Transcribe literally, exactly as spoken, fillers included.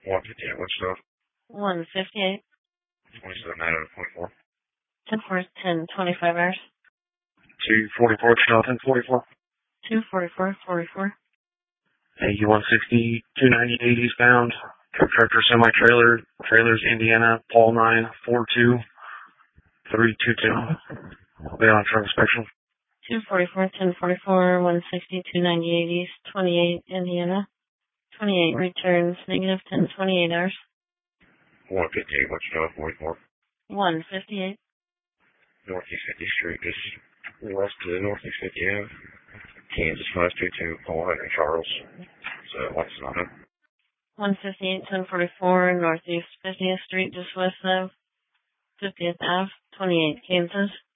one fifty-eight, what stuff? one fifty-eight. twenty-seven out of twenty-four. ten four, ten, twenty-five hours. two forty-four, channel ten forty-four. two forty-four, forty-four. eighty-one sixty, two ninety-eight eastbound. Truck tractor semi-trailer. Trailers, Indiana, Paul nine, four two, three two two. Be on truck inspection. two forty-four, ten forty-four, one sixty, two ninety-eight east, twenty-eight, Indiana. twenty-eight returns, negative ten, twenty-eight hours. one fifty-eight, what's stuff, forty-four. one fifty-eight. Northeast fiftieth Street, just west to the Northeast fiftieth. Kansas five two two, Paul Henry Charles. So, what's not it? one fifty-eight, ten forty-four, Northeast fiftieth Street, just west of fiftieth Avenue, twenty-eight, Kansas.